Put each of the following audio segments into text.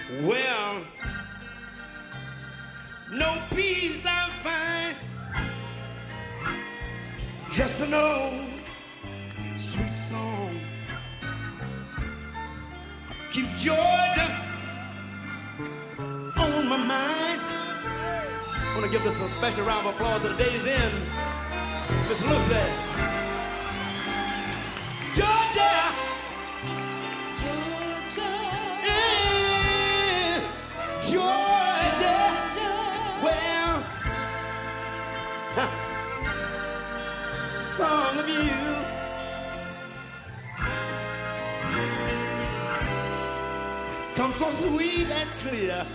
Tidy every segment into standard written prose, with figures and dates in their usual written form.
Well, no peace I find, just an old sweet song keeps Georgia on my mind. I want to give this a special round of applause to the day's end. Miss Lucy. Georgia, Georgia, yeah, Georgia, well, song of you. Comes so sweet and clear,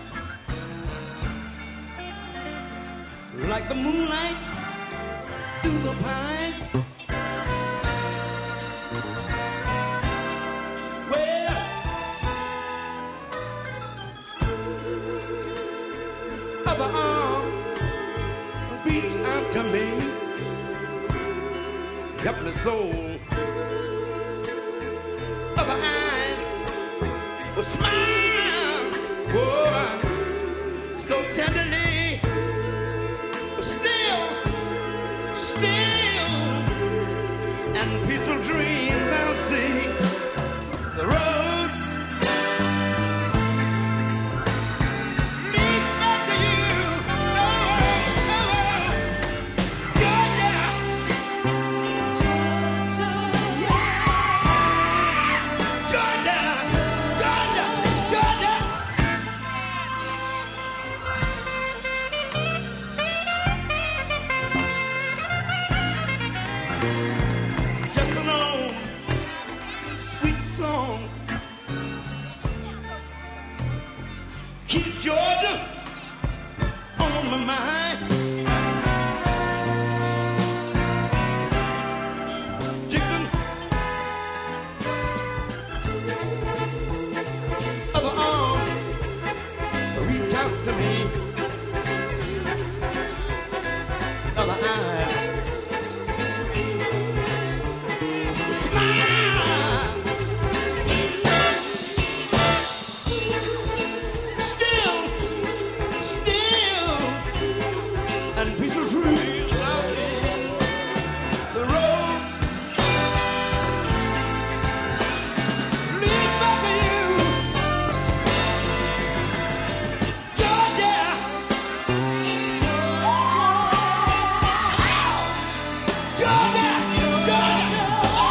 like the moonlight through the pines. Well, other arms reach out to me, helpless soul. Other eyes will smile, oh, so tenderly. But still, and peaceful dreams I'll see. The road leads back to you. Oh, oh, oh. Georgia, Georgia, yeah. Georgia, Georgia, Georgia. Just an old sweet song keeps Georgia on my mind. Dixon, other arm reach out to me. The other eye smile. Still, and peaceful dreams out in the road lead back to you, Georgia, Georgia, Georgia.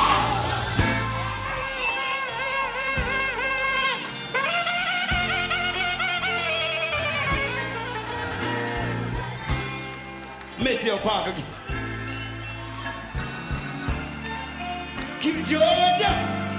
Mitchell Parker, keep Georgia